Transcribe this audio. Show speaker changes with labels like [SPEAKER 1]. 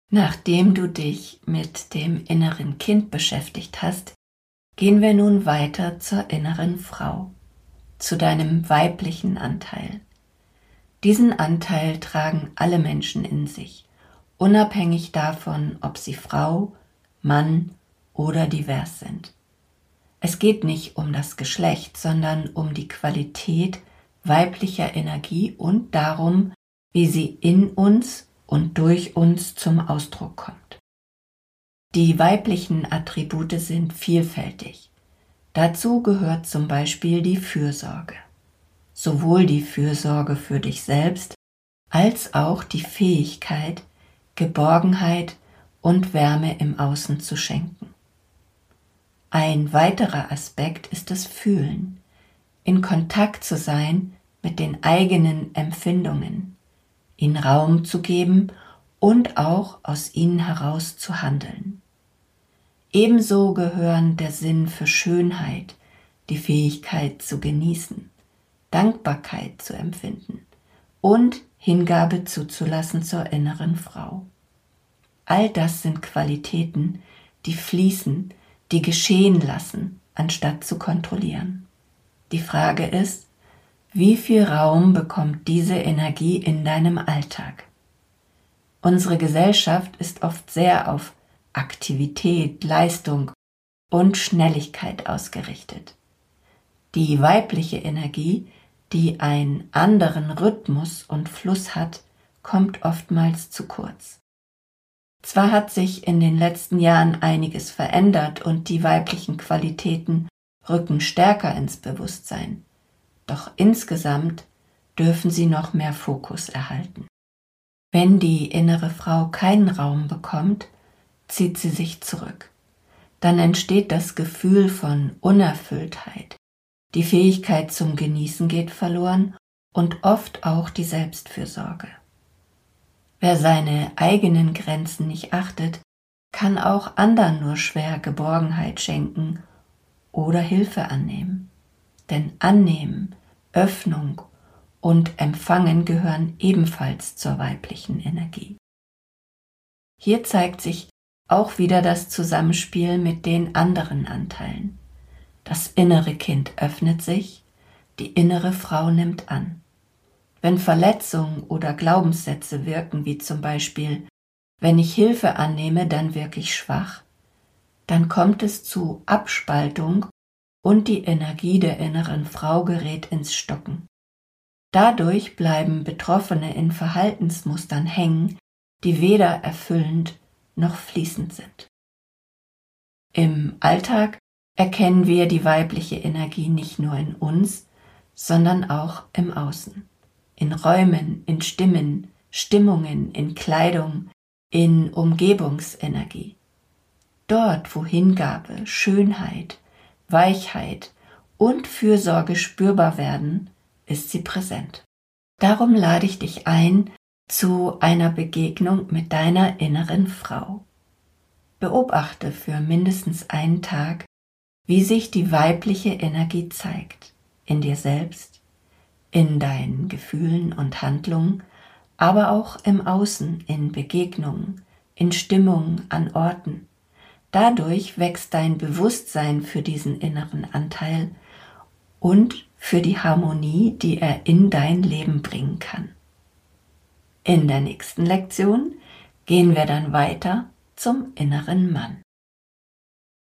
[SPEAKER 1] Nachdem du dich mit dem inneren Kind beschäftigt hast, gehen wir nun weiter zur inneren Frau, zu deinem weiblichen Anteil. Diesen Anteil tragen alle Menschen in sich, unabhängig davon, ob sie Frau, Mann oder divers sind. Es geht nicht um das Geschlecht, sondern um die Qualität weiblicher Energie und darum, wie sie in uns und durch uns zum Ausdruck kommt. Die weiblichen Attribute sind vielfältig. Dazu gehört zum Beispiel die Fürsorge. Sowohl die Fürsorge für dich selbst als auch die Fähigkeit, Geborgenheit und Wärme im Außen zu schenken. Ein weiterer Aspekt ist das Fühlen, in Kontakt zu sein mit den eigenen Empfindungen, ihnen Raum zu geben und auch aus ihnen heraus zu handeln. Ebenso gehören der Sinn für Schönheit, die Fähigkeit zu genießen, Dankbarkeit zu empfinden und Hingabe zuzulassen zur inneren Frau. All das sind Qualitäten, die fließen, die geschehen lassen, anstatt zu kontrollieren. Die Frage ist, wie viel Raum bekommt diese Energie in deinem Alltag? Unsere Gesellschaft ist oft sehr auf Aktivität, Leistung und Schnelligkeit ausgerichtet. Die weibliche Energie, die einen anderen Rhythmus und Fluss hat, kommt oftmals zu kurz. Zwar hat sich in den letzten Jahren einiges verändert und die weiblichen Qualitäten rücken stärker ins Bewusstsein, doch insgesamt dürfen sie noch mehr Fokus erhalten. Wenn die innere Frau keinen Raum bekommt, zieht sie sich zurück. Dann entsteht das Gefühl von Unerfülltheit. Die Fähigkeit zum Genießen geht verloren und oft auch die Selbstfürsorge. Wer seine eigenen Grenzen nicht achtet, kann auch anderen nur schwer Geborgenheit schenken oder Hilfe annehmen. Denn Annehmen, Öffnung und Empfangen gehören ebenfalls zur weiblichen Energie. Hier zeigt sich auch wieder das Zusammenspiel mit den anderen Anteilen. Das innere Kind öffnet sich, die innere Frau nimmt an. Wenn Verletzungen oder Glaubenssätze wirken, wie zum Beispiel, wenn ich Hilfe annehme, dann wirke ich schwach, dann kommt es zu Abspaltung und die Energie der inneren Frau gerät ins Stocken. Dadurch bleiben Betroffene in Verhaltensmustern hängen, die weder erfüllend noch fließend sind. Im Alltag erkennen wir die weibliche Energie nicht nur in uns, sondern auch im Außen. In Räumen, in Stimmen, Stimmungen, in Kleidung, in Umgebungsenergie. Dort, wo Hingabe, Schönheit, Weichheit und Fürsorge spürbar werden, ist sie präsent. Darum lade ich dich ein zu einer Begegnung mit deiner inneren Frau. Beobachte für mindestens einen Tag, wie sich die weibliche Energie zeigt, in dir selbst, in deinen Gefühlen und Handlungen, aber auch im Außen, in Begegnungen, in Stimmungen, an Orten. Dadurch wächst dein Bewusstsein für diesen inneren Anteil und für die Harmonie, die er in dein Leben bringen kann. In der nächsten Lektion gehen wir dann weiter zum inneren Mann.